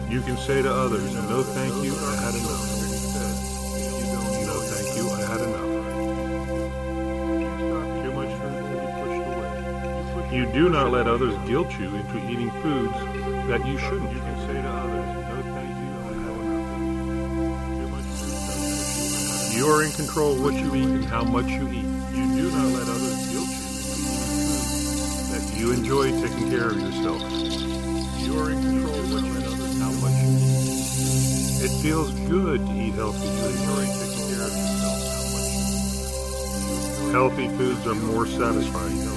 You can say to others, no thank you, I had enough. No thank you, I had enough. Too much food can be pushed away. You do not let others guilt you into eating foods that you shouldn't. You can say to others, no thank you, I had enough. Too much food. You are in control of what you eat and how much you eat. You do not let others guilt you into eating foods that you enjoy taking care of yourself. You are in control of what you eat and how much you eat. It feels good to eat healthy foods. You enjoy taking care of yourself. How much you eat. Healthy foods are more satisfying.